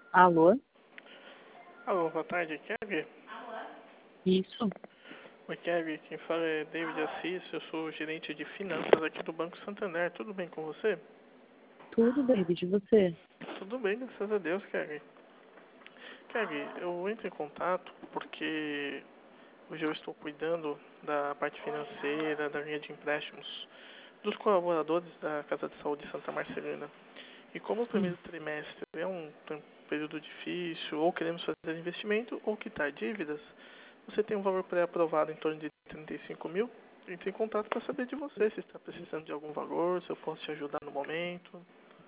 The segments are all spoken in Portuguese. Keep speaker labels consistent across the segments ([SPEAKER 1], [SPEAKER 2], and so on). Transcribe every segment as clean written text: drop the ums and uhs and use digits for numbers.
[SPEAKER 1] Alô?
[SPEAKER 2] Alô, boa tarde, Kevin.
[SPEAKER 1] Isso?
[SPEAKER 2] Oi, Kevin, quem fala é David Assis, eu sou gerente de finanças aqui do Banco Santander. Tudo bem com você?
[SPEAKER 1] Tudo, David, e você?
[SPEAKER 2] Tudo bem, graças a Deus, Kevin. Kevin, eu entro em contato porque hoje eu estou cuidando da parte financeira, da linha de empréstimos dos colaboradores da Casa de Saúde Santa Marcelina. E como o
[SPEAKER 1] Sim.
[SPEAKER 2] primeiro trimestre é um período difícil, ou queremos fazer investimento ou quitar dívidas, você tem um valor pré-aprovado em torno de 35 mil. Entre em contato para saber de você, se está precisando de algum valor, se eu posso te ajudar no momento.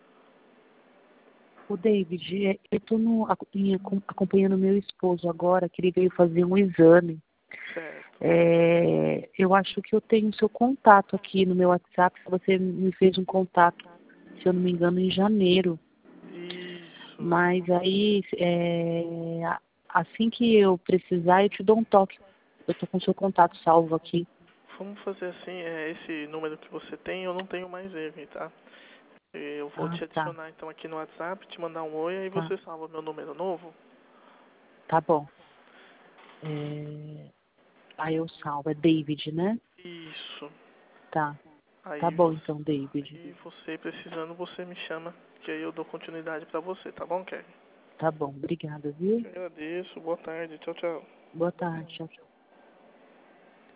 [SPEAKER 1] O David, eu estou acompanhando meu esposo agora, que ele veio fazer um exame.
[SPEAKER 2] Certo.
[SPEAKER 1] Eu acho que eu tenho seu contato aqui no meu WhatsApp. Você me fez um contato, se eu não me engano, em janeiro.
[SPEAKER 2] Isso.
[SPEAKER 1] Mas aí, assim que eu precisar, eu te dou um toque. Eu estou com seu contato salvo aqui.
[SPEAKER 2] Vamos fazer assim, esse número que você tem, eu não tenho mais ele, tá? Eu vou
[SPEAKER 1] Ah,
[SPEAKER 2] te
[SPEAKER 1] tá,
[SPEAKER 2] adicionar então aqui no WhatsApp, te mandar um oi, aí
[SPEAKER 1] tá.
[SPEAKER 2] você salva meu número novo.
[SPEAKER 1] Tá bom. Aí eu salvo. É David, né?
[SPEAKER 2] Isso.
[SPEAKER 1] Tá. Tá
[SPEAKER 2] Aí
[SPEAKER 1] bom
[SPEAKER 2] você,
[SPEAKER 1] então, David.
[SPEAKER 2] aí você precisando, você me chama, que aí eu dou continuidade pra você, tá bom, Kevin?
[SPEAKER 1] Tá bom. Obrigada, viu?
[SPEAKER 2] Te agradeço, boa tarde, tchau, tchau.
[SPEAKER 1] Boa tarde. Tchau, tchau.